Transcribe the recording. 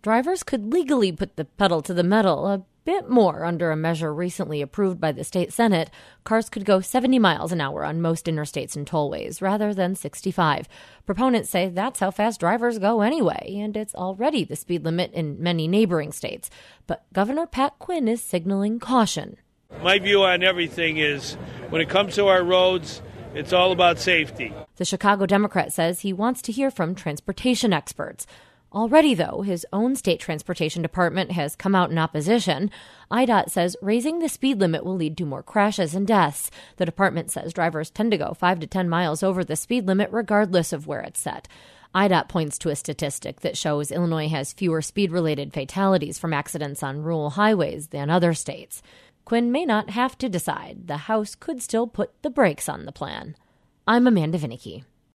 drivers could legally put the pedal to the metal a bit more under a measure recently approved by the state Senate. Cars could go 70 miles an hour on most interstates and tollways rather than 65. Proponents say that's how fast drivers go anyway, and it's already the speed limit in many neighboring states. But Governor Pat Quinn is signaling caution. My view on everything is when it comes to our roads, it's all about safety. The Chicago Democrat says he wants to hear from transportation experts. Already, though, his own state transportation department has come out in opposition. IDOT says raising the speed limit will lead to more crashes and deaths. The department says drivers tend to go 5 to 10 miles over the speed limit regardless of where it's set. IDOT points to a statistic that shows Illinois has fewer speed-related fatalities from accidents on rural highways than other states. Quinn may not have to decide. The House could still put the brakes on the plan. I'm Amanda Vinicky.